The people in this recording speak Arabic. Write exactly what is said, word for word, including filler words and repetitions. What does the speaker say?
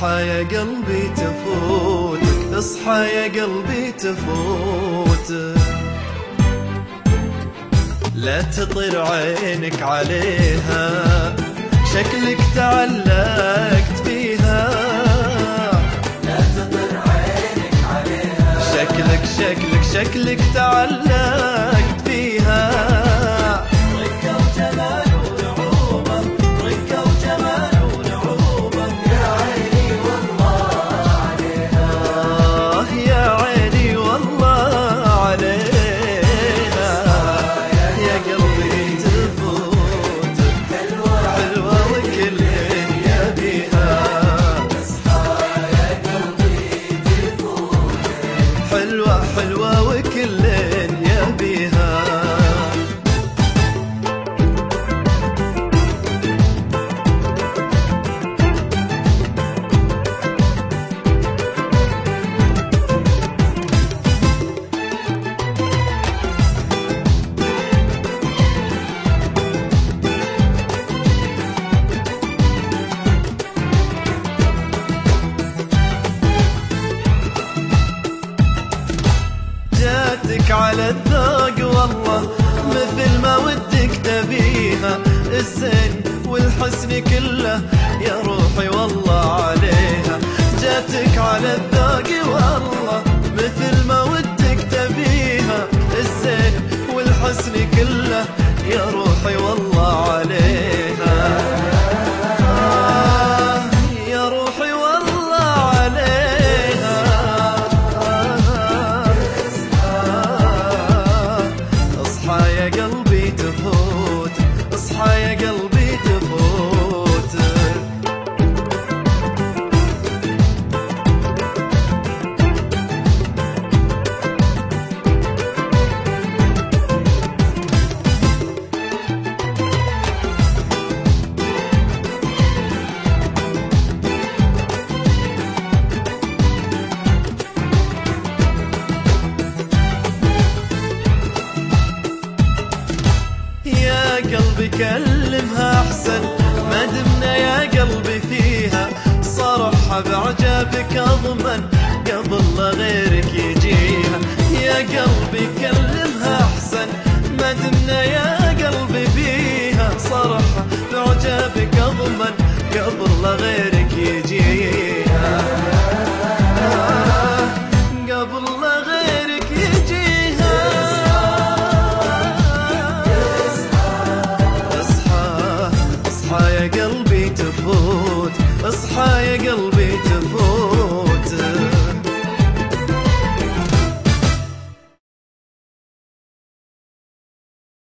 اصحى يا قلبي تفوتك، اصحى يا قلبي تفوتك، لا تطير عينك عليها، شكلك تعلقت فيها، لا تطير عينك عليها، شكلك شكلك شكلك تعلقت فيها، رقة وجمال ونعومة، رقة وجمال ونعومة، يا عيني والله عليها، آه يا عيني والله عليها، يا قلبي تفوتك، حلوة حلوة وكل يبيها، اصحى يا قلبي تفوتك، حلوة حلوة وكل يبيها. جاتك على الذوق والله مثل ما ودك تبيها، الزين والحسن كله يا روحي والله عليها، جاتك على الذوق والله مثل ما ودك تبيها، الزين والحسن كله يا روحي والله عليها، آه يا روحي والله عليها، اصحى يا قلبي تفوتك، اصحى يا قلبي تفوتك، يا قلبي كلمها احسن، ما دمنا يا قلبي فيها صرحها بعجل